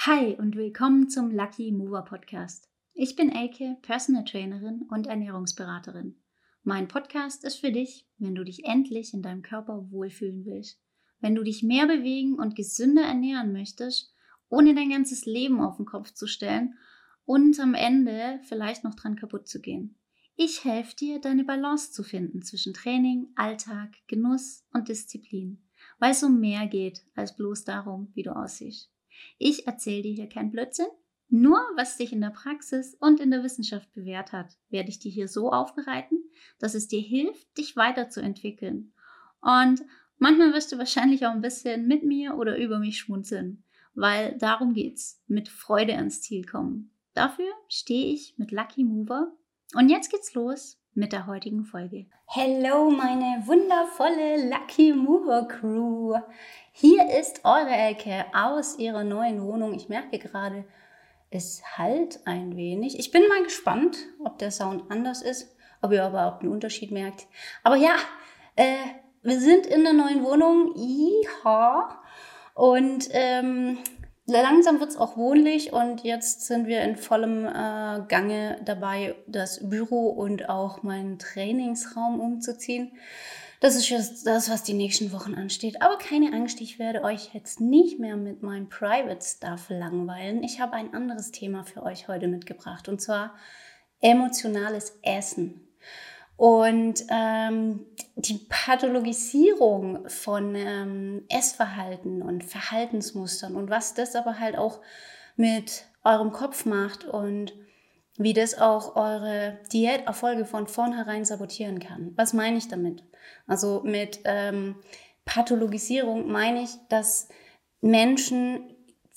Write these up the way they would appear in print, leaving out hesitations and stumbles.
Hi und willkommen zum Lucky Mover Podcast. Ich bin Elke, Personal Trainerin und Ernährungsberaterin. Mein Podcast ist für dich, wenn du dich endlich in deinem Körper wohlfühlen willst, wenn du dich mehr bewegen und gesünder ernähren möchtest, ohne dein ganzes Leben auf den Kopf zu stellen und am Ende vielleicht noch dran kaputt zu gehen. Ich helfe dir, deine Balance zu finden zwischen Training, Alltag, Genuss und Disziplin, weil es um mehr geht als bloß darum, wie du aussiehst. Ich erzähle dir hier kein Blödsinn, nur was sich in der Praxis und in der Wissenschaft bewährt hat, werde ich dir hier so aufbereiten, dass es dir hilft, dich weiterzuentwickeln. Und manchmal wirst du wahrscheinlich auch ein bisschen mit mir oder über mich schmunzeln, weil darum geht's, mit Freude ans Ziel kommen. Dafür stehe ich mit Lucky Mover und jetzt geht's los mit der heutigen Folge. Hello meine wundervolle Lucky Mover Crew. Hier ist eure Elke aus ihrer neuen Wohnung. Ich merke gerade, es hallt ein wenig. Ich bin mal gespannt, ob der Sound anders ist, ob ihr überhaupt einen Unterschied merkt. Aber ja, wir sind in der neuen Wohnung. Iha. Und langsam wird es auch wohnlich und jetzt sind wir in vollem Gange dabei, das Büro und auch meinen Trainingsraum umzuziehen. Das ist jetzt das, was die nächsten Wochen ansteht. Aber keine Angst, ich werde euch jetzt nicht mehr mit meinem Private Stuff langweilen. Ich habe ein anderes Thema für euch heute mitgebracht und zwar emotionales Essen. Und die Pathologisierung von Essverhalten und Verhaltensmustern und was das aber halt auch mit eurem Kopf macht und wie das auch eure Diäterfolge von vornherein sabotieren kann. Was meine ich damit? Also mit Pathologisierung meine ich, dass Menschen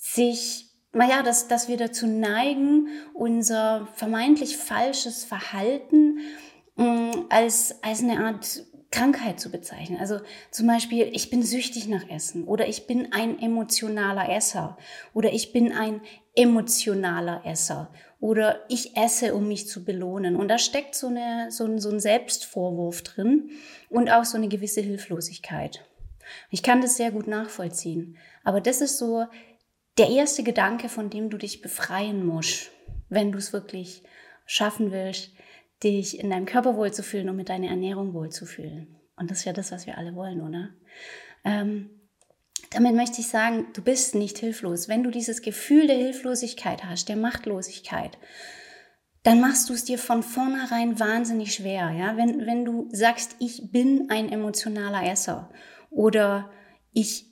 dass wir dazu neigen, unser vermeintlich falsches Verhalten als eine Art Krankheit zu bezeichnen. Also zum Beispiel, ich bin süchtig nach Essen oder ich bin ein emotionaler Esser oder ich bin ein emotionaler Esser oder ich esse, um mich zu belohnen. Und da steckt so ein Selbstvorwurf drin und auch so eine gewisse Hilflosigkeit. Ich kann das sehr gut nachvollziehen, aber das ist so der erste Gedanke, von dem du dich befreien musst, wenn du es wirklich schaffen willst, dich in deinem Körper wohlzufühlen und mit deiner Ernährung wohlzufühlen. Und das ist ja das, was wir alle wollen, oder? Damit möchte ich sagen, du bist nicht hilflos. Wenn du dieses Gefühl der Hilflosigkeit hast, der Machtlosigkeit, dann machst du es dir von vornherein wahnsinnig schwer. Ja? Wenn du sagst, ich bin ein emotionaler Esser oder ich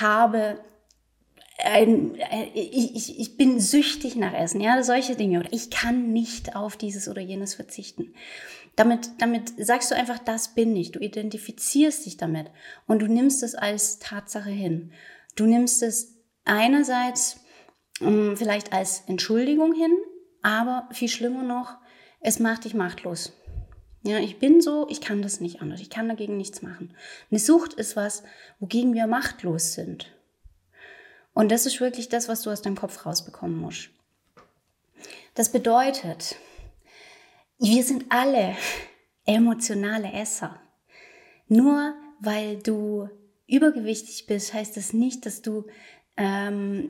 bin süchtig nach Essen, ja, solche Dinge. Oder ich kann nicht auf dieses oder jenes verzichten. Damit sagst du einfach, das bin ich. Du identifizierst dich damit und du nimmst es als Tatsache hin. Du nimmst es einerseits vielleicht als Entschuldigung hin, aber viel schlimmer noch, es macht dich machtlos. Ja, ich bin so, ich kann das nicht anders. Ich kann dagegen nichts machen. Eine Sucht ist was, wogegen wir machtlos sind. Und das ist wirklich das, was du aus deinem Kopf rausbekommen musst. Das bedeutet, wir sind alle emotionale Esser. Nur weil du übergewichtig bist, heißt das nicht, dass du eine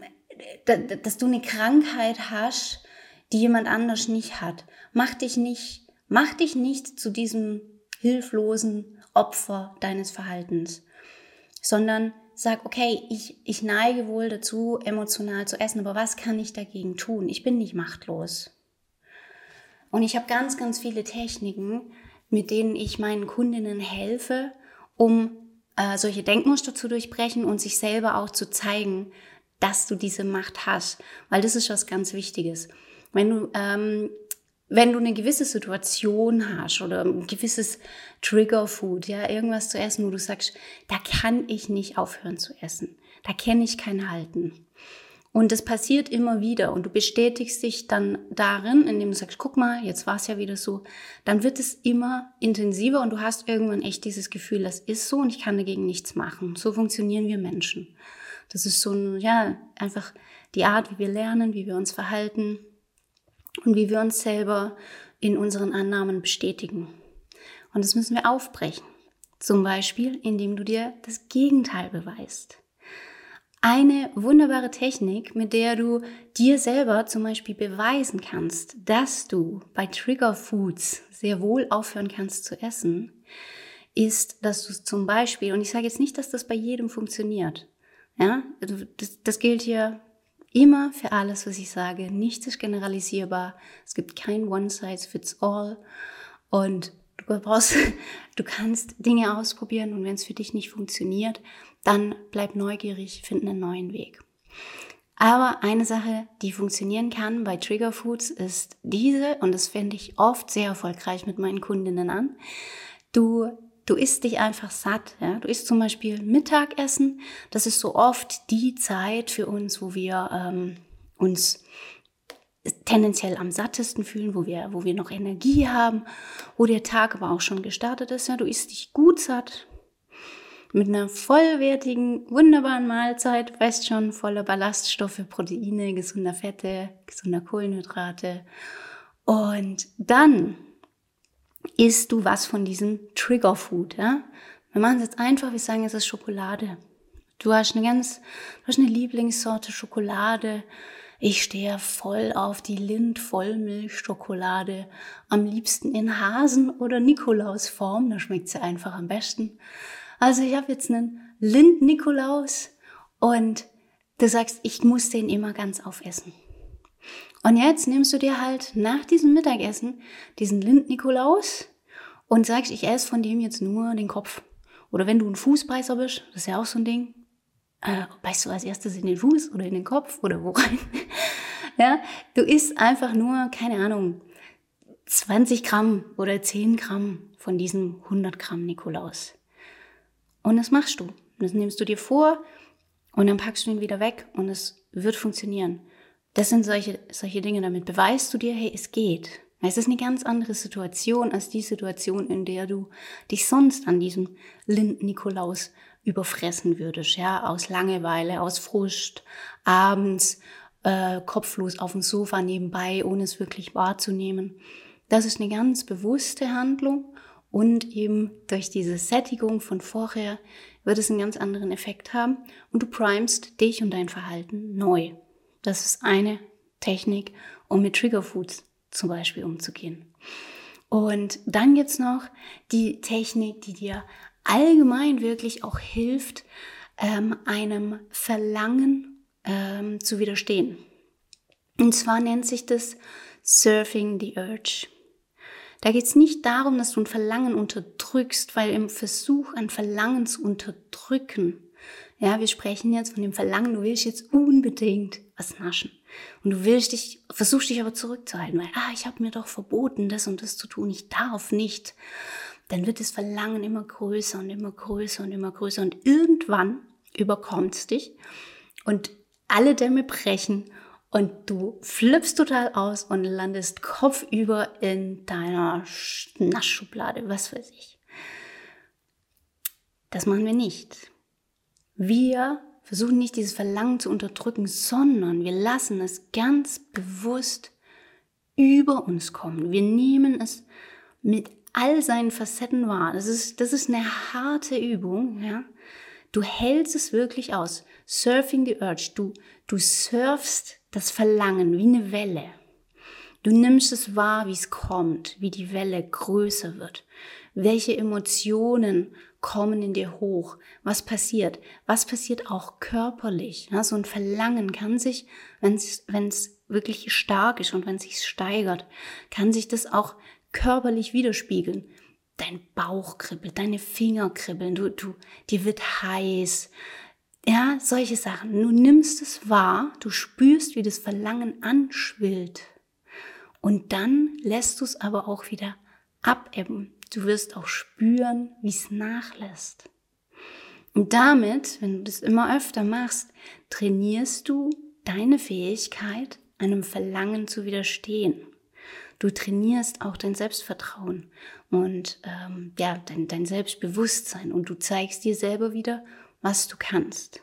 Krankheit hast, die jemand anders nicht hat. Mach dich nicht zu diesem hilflosen Opfer deines Verhaltens, sondern sag, okay, ich neige wohl dazu, emotional zu essen, aber was kann ich dagegen tun? Ich bin nicht machtlos. Und ich habe ganz, ganz viele Techniken, mit denen ich meinen Kundinnen helfe, um solche Denkmuster zu durchbrechen und sich selber auch zu zeigen, dass du diese Macht hast. Weil das ist was ganz Wichtiges. Wenn du eine gewisse Situation hast oder ein gewisses Triggerfood, ja, irgendwas zu essen, wo du sagst, da kann ich nicht aufhören zu essen. Da kenne ich kein Halten. Und das passiert immer wieder und du bestätigst dich dann darin, indem du sagst, guck mal, jetzt war es ja wieder so. Dann wird es immer intensiver und du hast irgendwann echt dieses Gefühl, das ist so und ich kann dagegen nichts machen. So funktionieren wir Menschen. Das ist so einfach die Art, wie wir lernen, wie wir uns verhalten und wie wir uns selber in unseren Annahmen bestätigen. Und das müssen wir aufbrechen. Zum Beispiel, indem du dir das Gegenteil beweist. eine wunderbare Technik, mit der du dir selber zum Beispiel beweisen kannst, dass du bei Trigger Foods sehr wohl aufhören kannst zu essen, ist, dass du zum Beispiel, und ich sage jetzt nicht, dass das bei jedem funktioniert, ja, das gilt hier immer für alles, was ich sage. Nichts ist generalisierbar. Es gibt kein One-Size-Fits-All. Und du kannst Dinge ausprobieren und wenn es für dich nicht funktioniert, dann bleib neugierig, finde einen neuen Weg. Aber eine Sache, die funktionieren kann bei Trigger Foods, ist diese, und das fände ich oft sehr erfolgreich mit meinen Kundinnen an. Du isst dich einfach satt. Ja? Du isst zum Beispiel Mittagessen. Das ist so oft die Zeit für uns, wo wir uns tendenziell am sattesten fühlen, wo wir noch Energie haben, wo der Tag aber auch schon gestartet ist. Ja? Du isst dich gut satt mit einer vollwertigen, wunderbaren Mahlzeit, weißt schon, voller Ballaststoffe, Proteine, gesunder Fette, gesunder Kohlenhydrate. Und dann isst du was von diesem Trigger Food. Ja? Wir machen es jetzt einfach, wir sagen, es ist Schokolade. Du hast eine Lieblingssorte Schokolade. Ich stehe voll auf die Lind-Vollmilchschokolade. Am liebsten in Hasen- oder Nikolausform, da schmeckt sie einfach am besten. Also ich habe jetzt einen Lind-Nikolaus und du sagst, ich muss den immer ganz aufessen. Und jetzt nimmst du dir halt nach diesem Mittagessen diesen Lind-Nikolaus und sagst, ich esse von dem jetzt nur den Kopf. Oder wenn du ein Fußbeißer bist, das ist ja auch so ein Ding, beißt du als erstes in den Fuß oder in den Kopf oder wo rein? Ja, du isst einfach nur, keine Ahnung, 20 Gramm oder 10 Gramm von diesem 100 Gramm Nikolaus. Und das machst du. Das nimmst du dir vor und dann packst du ihn wieder weg und es wird funktionieren. Das sind solche Dinge, damit beweist du dir, hey, es geht. Es ist eine ganz andere Situation als die Situation, in der du dich sonst an diesem Lind-Nikolaus überfressen würdest. Ja, aus Langeweile, aus Frust, abends kopflos auf dem Sofa nebenbei, ohne es wirklich wahrzunehmen. Das ist eine ganz bewusste Handlung und eben durch diese Sättigung von vorher wird es einen ganz anderen Effekt haben und du primest dich und dein Verhalten neu. Das ist eine Technik, um mit Trigger Foods zum Beispiel umzugehen. Und dann gibt es noch die Technik, die dir allgemein wirklich auch hilft, einem Verlangen zu widerstehen. Und zwar nennt sich das Surfing the Urge. Da geht es nicht darum, dass du ein Verlangen unterdrückst, weil im Versuch, ein Verlangen zu unterdrücken, ja, wir sprechen jetzt von dem Verlangen, du willst jetzt unbedingt was naschen. Und versuchst dich aber zurückzuhalten, weil, ich habe mir doch verboten, das und das zu tun, ich darf nicht. Dann wird das Verlangen immer größer und immer größer und immer größer und irgendwann überkommt es dich und alle Dämme brechen und du flippst total aus und landest kopfüber in deiner Naschschublade, was weiß ich. Das machen wir nicht. Wir versuchen nicht, dieses Verlangen zu unterdrücken, sondern wir lassen es ganz bewusst über uns kommen. Wir nehmen es mit all seinen Facetten wahr. Das ist eine harte Übung. Ja? Du hältst es wirklich aus. Surfing the Urge. Du surfst das Verlangen wie eine Welle. Du nimmst es wahr, wie es kommt, wie die Welle größer wird. Welche Emotionen kommen in dir hoch? Was passiert? Was passiert auch körperlich? Ja, so ein Verlangen kann sich, wenn es wirklich stark ist und wenn es sich steigert, kann sich das auch körperlich widerspiegeln. Dein Bauch kribbelt, deine Finger kribbeln, dir wird heiß. Ja, solche Sachen. Du nimmst es wahr, du spürst, wie das Verlangen anschwillt. Und dann lässt du es aber auch wieder abebben. Du wirst auch spüren, wie es nachlässt. Und damit, wenn du das immer öfter machst, trainierst du deine Fähigkeit, einem Verlangen zu widerstehen. Du trainierst auch dein Selbstvertrauen und dein Selbstbewusstsein und du zeigst dir selber wieder, was du kannst.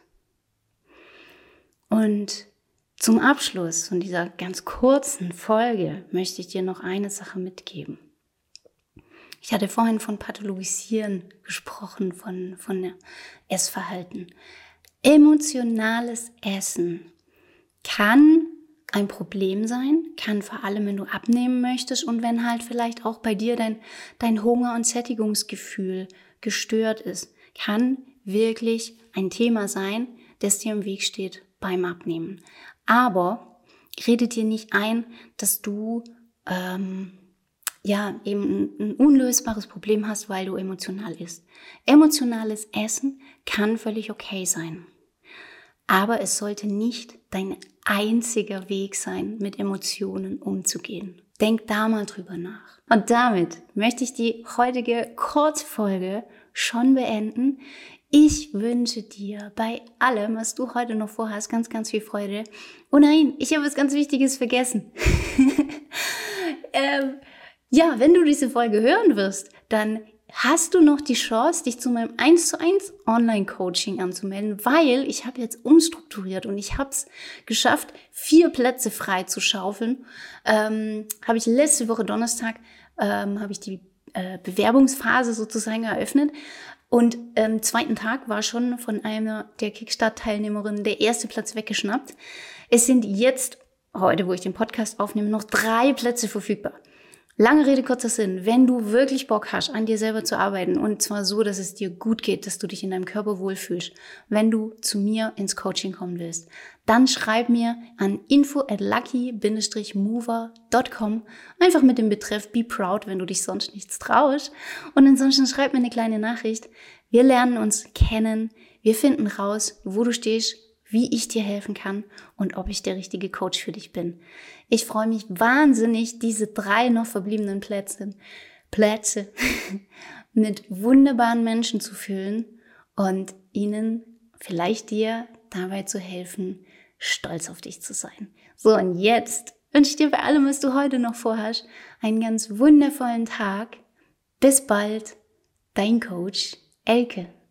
Und zum Abschluss von dieser ganz kurzen Folge möchte ich dir noch eine Sache mitgeben. Ich hatte vorhin von Pathologisieren gesprochen, von Essverhalten. Emotionales Essen kann ein Problem sein, kann vor allem, wenn du abnehmen möchtest und wenn halt vielleicht auch bei dir dein Hunger- und Sättigungsgefühl gestört ist, kann wirklich ein Thema sein, das dir im Weg steht beim Abnehmen. Aber rede dir nicht ein, dass du eben ein unlösbares Problem hast, weil du emotional isst. Emotionales Essen kann völlig okay sein. Aber es sollte nicht dein einziger Weg sein, mit Emotionen umzugehen. Denk da mal drüber nach. Und damit möchte ich die heutige Kurzfolge schon beenden. Ich wünsche dir bei allem, was du heute noch vorhast, ganz, ganz viel Freude. Oh nein, ich habe was ganz Wichtiges vergessen. Wenn du diese Folge hören wirst, dann hast du noch die Chance, dich zu meinem 1:1 Online-Coaching anzumelden, weil ich habe jetzt umstrukturiert und ich habe es geschafft, 4 Plätze frei zu schaufeln. Habe ich letzte Woche Donnerstag habe ich die Bewerbungsphase sozusagen eröffnet und am zweiten Tag war schon von einer der Kickstart-Teilnehmerinnen der erste Platz weggeschnappt. Es sind jetzt, heute wo ich den Podcast aufnehme, noch 3 Plätze verfügbar. Lange Rede, kurzer Sinn. Wenn du wirklich Bock hast, an dir selber zu arbeiten und zwar so, dass es dir gut geht, dass du dich in deinem Körper wohlfühlst, wenn du zu mir ins Coaching kommen willst, dann schreib mir an info@lucky-mover.com einfach mit dem Betreff Be Proud, wenn du dich sonst nichts traust. Und ansonsten schreib mir eine kleine Nachricht. Wir lernen uns kennen. Wir finden raus, wo du stehst, wie ich dir helfen kann und ob ich der richtige Coach für dich bin. Ich freue mich wahnsinnig, diese 3 noch verbliebenen Plätze mit wunderbaren Menschen zu füllen und ihnen vielleicht dir dabei zu helfen, stolz auf dich zu sein. So, und jetzt wünsche ich dir bei allem, was du heute noch vorhast, einen ganz wundervollen Tag. Bis bald, dein Coach Elke.